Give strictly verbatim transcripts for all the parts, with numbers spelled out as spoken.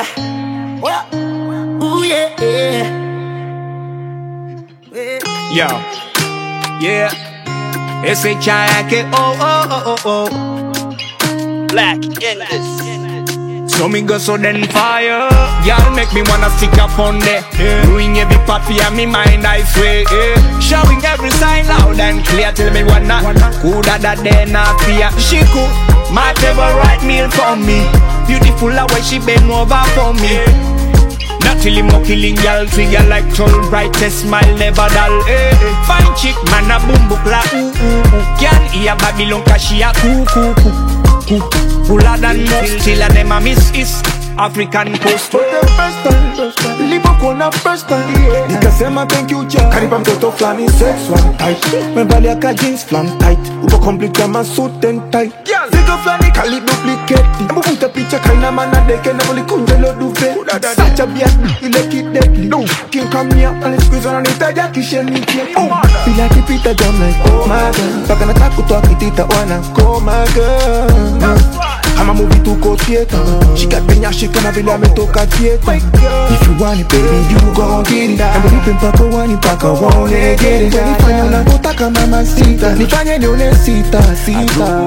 yeah. Ooh, yeah, yeah. Yo, yeah. S H I K O O O O Black in this. So me go so then fire. Y'all make me wanna stick up on there. Yeah. Ruin every part for me mind, I swear. Yeah. Showing every sign loud and clear. Tell me what not. Cool that that day not fear. She cool. My favorite meal for me. Beautiful the way she bend over for me. Not till him no killing y'all. Figure like tall, brightest smile never dull. Eh, eh. Fine chick, man a boom book la ooh ooh ooh. Can't hear Babylon cause she a coo coo coo coo. Cooler than most, still a them a miss is African coast. For the first time, first time lipo kona first time, yeah. Nikasema thank you ja kariba mtoto flani sex one tight. Mevalia ka jeans flam tight. Uko complete kama suit and tie. Zigo flani kali duplicate. Mbu kunta picha kaina mana deke na muli kunje lo duve. Such a biat, ile kid deadly. King come here, and squeeze on it, ya kishe nikie. Bila kipita jam like oh my god. Paka na taku to akitita wana oh my god. I'ma move it to go theater. She got penya, she can have it, I'm to theater. If you want it, baby, you gon' get it. I'm ripping paka one, paka won't get it. When you find out, don't taka mama sita. Nifanye nione sita, sita.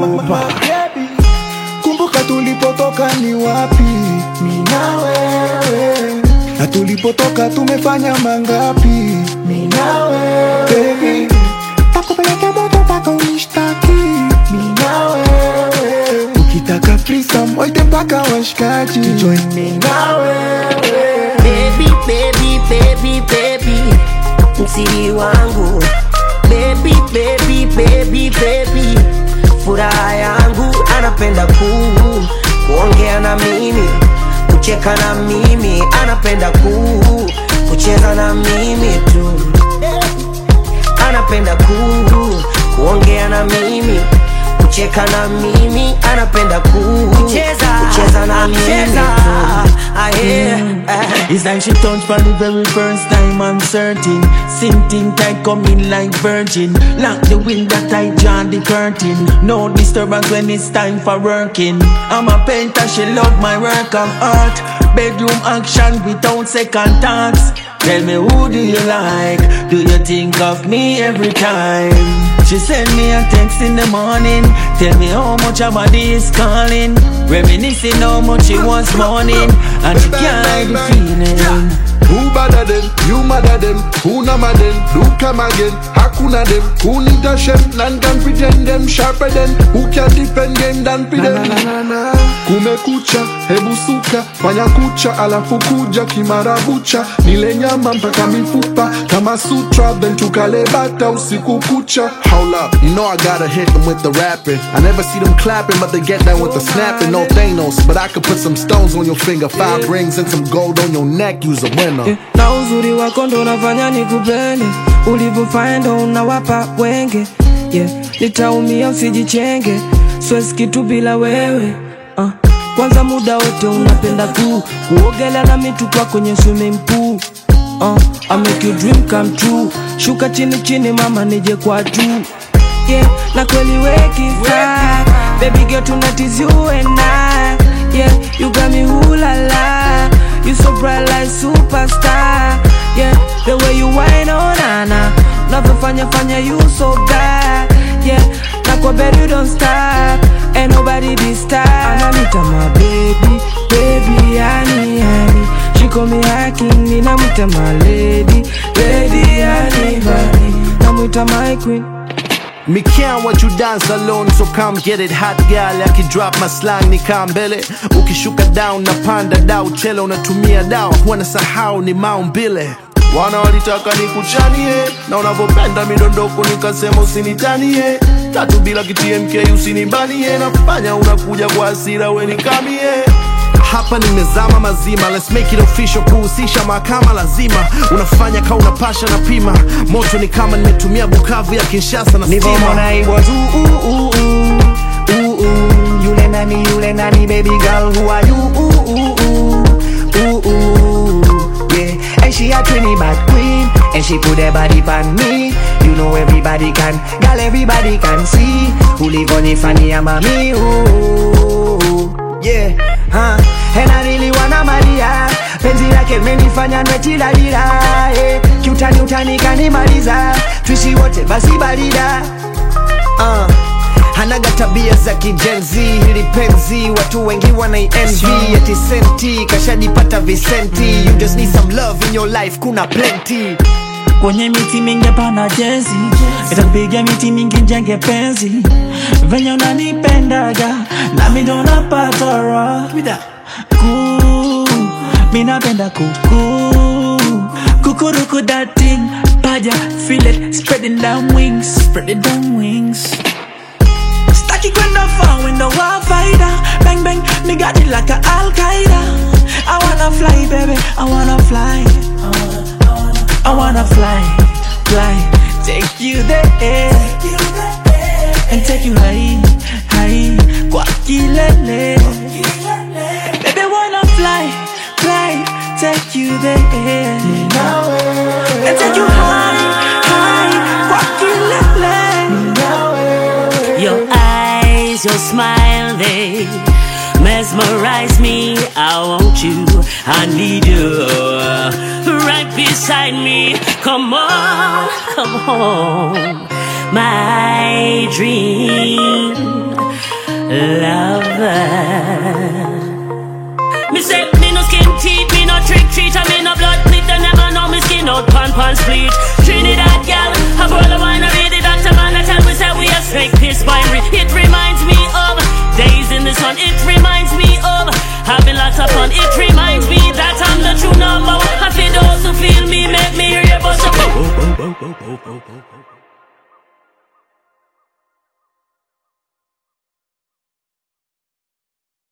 Kumbuka tulipotoka ni wapi? Mimi na wewe. Na tulipotoka tumefanya mangapi? Mimi na wewe. Baby, takupeleka moto paka unishtaki. Mimi na wewe. Ukitaka threesome, waite mpaka washikaji. Join me na wewe. Baby, baby, baby, baby, msiri wangu. Baby, baby, baby, baby, furaha yangu. Anapenda ku kuongea na mimi, kucheka na mimi. Anapenda ku kucheza na mimi tu. Anapenda ku kuongea na mimi, kucheka na mimi. Anapenda ku kucheza kucheza na mimi tu. I hear uh. It's like she touched for the very first time, I'm certain. Sinking tight, coming like virgin. Lock the window tight, draw the curtain. No disturbance when it's time for working. I'm a painter, she love my work of art. Bedroom action without second thoughts. Tell me who do you like? Do you think of me every time? She send me a text in the morning. Tell me how much her body is calling. Reminiscing how much she wants morning. And she can't hide the feeling. Who better them? You madder them? Who na mad them? Do come again? Hakuna them? Who need a shem? None can pretend them sharper than. Who can defend game than for them? Na, na, na, na. Kumekucha, hebu suka, fanya kucha, alafu kuja kimarabucha. Nile nyama mpaka mifupa, kama sutra, then tukale bata usiku kucha. Hold up, you know I gotta hit them with the rapping. I never see them clapping, but they get down with the snapping. No Thanos, but I could put some stones on your finger, five rings and some gold on your neck. You's a winner. Yeah. Na uzuri wako ndo nafanya nikupende, ulivyofanya ndo unawapa wenge. Yeah, nitaumia usijichenge, siwezi kitu bila wewe. Uh. Kwanza muda wote unapenda ku kuogelea na mitupa kwenye swimming pool. Uh, I make your dream come true. Shuka chini chini mama nije kwa juu. Yeah, na kweli weki fly. Baby girl tonight is you and I. Yeah, you got me ooh la la. You so bright like superstar. Yeah, the way you whine on Nana. Navyofanya fanya you so bad. Yeah, na kwa bed you don't stop. Ain't nobody this time. Anamita my baby, baby, honey, honey. She call me hacking, ninamita my lady, lady, honey, honey. Namita my queen. Me can't watch you dance alone, so come get it hot girl. I can drop my slang ni kambele. Ukishuka down na panda dao, chela unatumia dao. Wana sahau ni maumbile. Wana walitaka nikuchanie, na unavopenda midondoko nikasema usinitanie. Tatu bila ki T M K usinibanie, nafanya unakuja kwa hasira we nikamie. Hapa nimezama mazima, let's make it official. Kuhusisha mahakama lazima. Unafanya ka unapasha na pima. Moto ni kama nimetumia Bukavu ya Kinshasa na stima. Nivo mona iwas ooh ooh ooh ooh ooh. Yule nani yule nani baby girl, who are you? Ooh ooh ooh ooh ooh. Yeah, and she a Trinidad queen, and she put her body on me. You know everybody can, girl everybody can see. Who live on if I am a me? Ooh, yeah, huh? and I really wanna maria. Penzi lake limenifanya nwetillalila, eh. Kiutani utani kanimaliza, tuishi wote basi barida. uh. Hanaga tabia za kijenzi, hili penzi watu wengi wanai-envy. Eti senti kashajipata visenti, you just need some love in your life, kuna plenty. Kwenye miti mingi pana jezi, itapiga miti mingi njenge penzi. Venye unanipendaga, nami ndo napata raha. Kuu, mi napenda kuku kukuruku that thing, paja, feel it, spreading down wings, spreading down wings. Staki kwenda far when the war fighter, bang bang, me got it like a Al-Qaeda. I wanna fly baby, I wanna fly, I wanna fly, fly, take you there, and take you high, high, kwa kilele. Baby wanna fly, fly, take you there, and take you high, high, kwa kilele. Your eyes, your smile, they mesmerize me. I want you, I need you right beside me. Come on, come home, my dream lover. Me say me no skin teeth, me no trick treat, I me no blood bleed. They never know me skin out pan pan split. Trinidad gal, a bowl of wine, I read the doctor man. I tell me say we a snake piss binary. It reminds me of days in the sun. It reminds me of having lots of fun. It reminds me that I'm the true number one. I feel those who feel me, make me hear your voice.